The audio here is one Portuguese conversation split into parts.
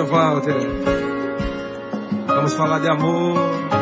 Mano Walter, vamos falar de amor.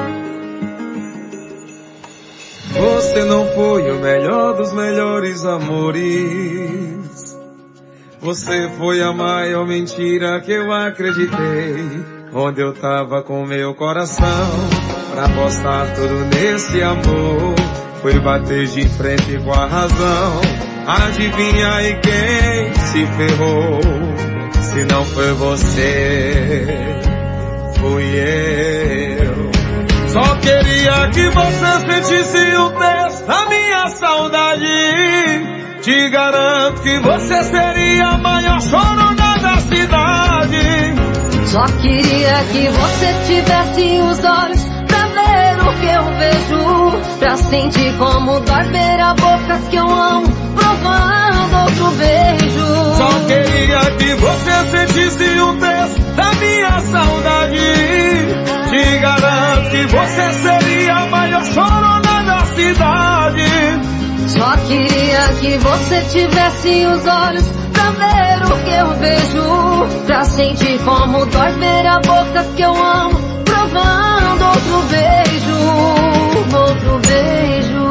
Você não foi o melhor dos melhores amores. Você foi a maior mentira que eu acreditei. Onde eu tava com meu coração pra apostar tudo nesse amor. Fui bater de frente com a razão. Adivinha aí quem se ferrou? Se não foi você, fui eu. Só queria que você sentisse o peso da minha saudade. Te garanto que você seria a maior chorona da cidade. Só queria que você tivesse os olhos pra ver o que eu vejo, pra sentir como dói ver a boca que eu amo provando outro beijo. Só queria que você sentisse o peso da minha saudade. Te garanto que você seria a maior chorona da cidade. Só queria que você tivesse os olhos pra ver o que eu vejo, pra sentir como dói ver a boca que eu amo provando outro beijo, outro beijo.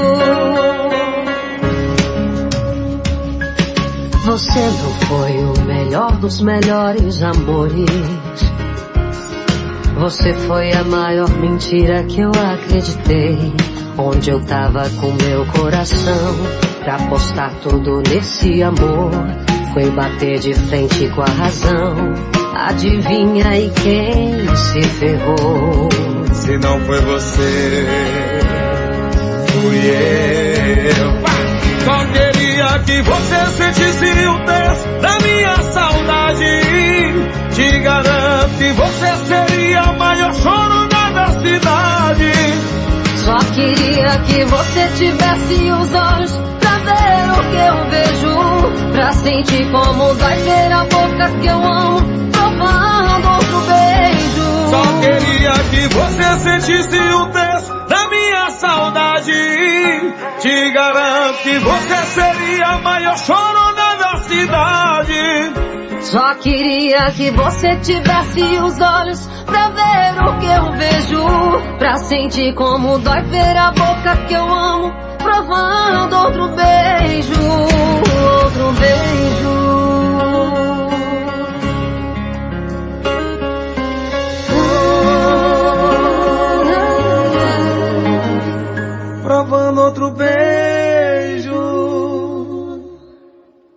Você não foi o melhor dos melhores amores. Você foi a maior mentira que eu acreditei. Onde eu tava com meu coração pra apostar tudo nesse amor. Foi bater de frente com a razão. Adivinha aí quem se ferrou? Se não foi você, fui eu. Só queria que você sentisse o peso da minha saudade. Te garanto que você seria a maior chorona da cidade. Só queria que você tivesse os olhos pra ver o que eu vejo, pra sentir como dói ver a boca que eu amo provando outro beijo. Só queria que você sentisse o peso da minha saudade. Te garanto que você seria a maior chorona da cidade. Só queria que você tivesse os olhos pra ver o que eu vejo, pra sentir como dói ver a boca que eu amo provando